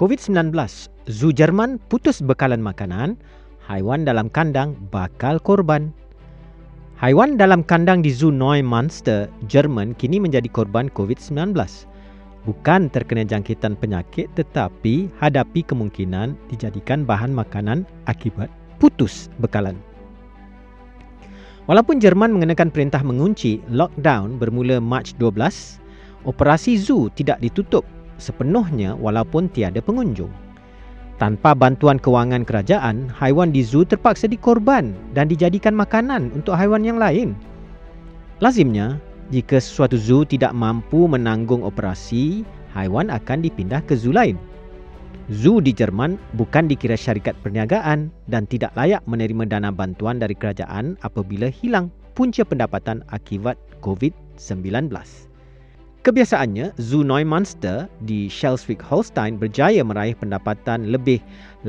COVID-19, Zoo Jerman putus bekalan makanan, haiwan dalam kandang bakal korban. Haiwan dalam kandang di Zoo Neumünster, Jerman kini menjadi korban COVID-19. Bukan terkena jangkitan penyakit tetapi hadapi kemungkinan dijadikan bahan makanan akibat putus bekalan. Walaupun Jerman mengenakan perintah mengunci lockdown bermula Mac 12, operasi zoo tidak ditutup sepenuhnya walaupun tiada pengunjung. Tanpa bantuan kewangan kerajaan, haiwan di zoo terpaksa dikorban dan dijadikan makanan untuk haiwan yang lain. Lazimnya, jika sesuatu zoo tidak mampu menanggung operasi, haiwan akan dipindah ke zoo lain. Zoo di Jerman bukan dikira syarikat perniagaan dan tidak layak menerima dana bantuan dari kerajaan apabila hilang punca pendapatan akibat COVID-19. Kebiasaannya, Zoo Neumünster di Schleswig-Holstein berjaya meraih pendapatan lebih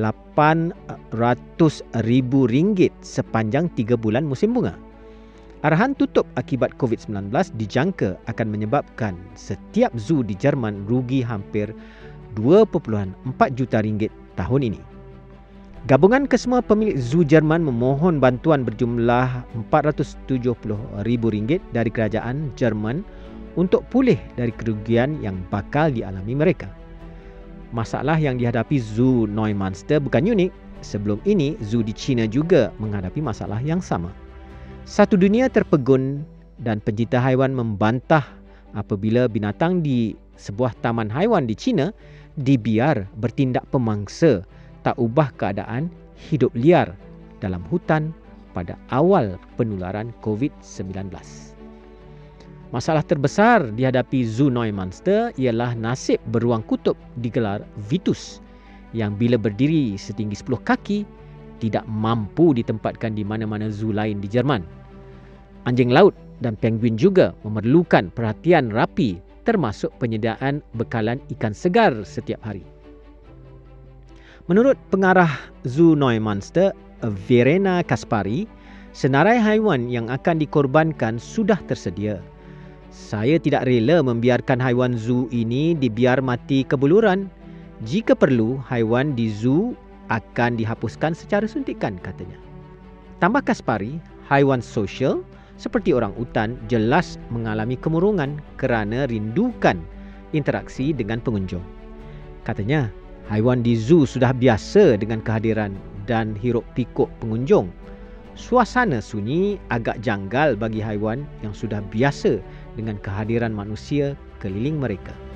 RM800,000 sepanjang 3 bulan musim bunga. Arahan tutup akibat COVID-19 dijangka akan menyebabkan setiap zoo di Jerman rugi hampir RM2.4 juta tahun ini. Gabungan kesemua pemilik zoo Jerman memohon bantuan berjumlah RM470,000 dari kerajaan Jerman untuk pulih dari kerugian yang bakal dialami mereka. Masalah yang dihadapi Zoo Neumünster bukan unik. Sebelum ini, zoo di China juga menghadapi masalah yang sama. Satu dunia terpegun dan pencinta haiwan membantah apabila binatang di sebuah taman haiwan di China dibiar bertindak pemangsa tak ubah keadaan hidup liar dalam hutan pada awal penularan COVID-19. Masalah terbesar dihadapi Zoo Neumünster ialah nasib beruang kutub digelar Vitus yang bila berdiri setinggi 10 kaki tidak mampu ditempatkan di mana-mana zoo lain di Jerman. Anjing laut dan penguin juga memerlukan perhatian rapi termasuk penyediaan bekalan ikan segar setiap hari. Menurut pengarah Zoo Neumünster, Verena Kaspari, senarai haiwan yang akan dikorbankan sudah tersedia. Saya tidak rela membiarkan haiwan zoo ini dibiar mati kebuluran. Jika perlu, haiwan di zoo akan dihapuskan secara suntikan, katanya. Tambah Kaspari, haiwan sosial seperti orang utan jelas mengalami kemurungan kerana rindukan interaksi dengan pengunjung. Katanya, haiwan di zoo sudah biasa dengan kehadiran dan hiruk pikuk pengunjung. Suasana sunyi agak janggal bagi haiwan yang sudah biasa dengan kehadiran manusia keliling mereka.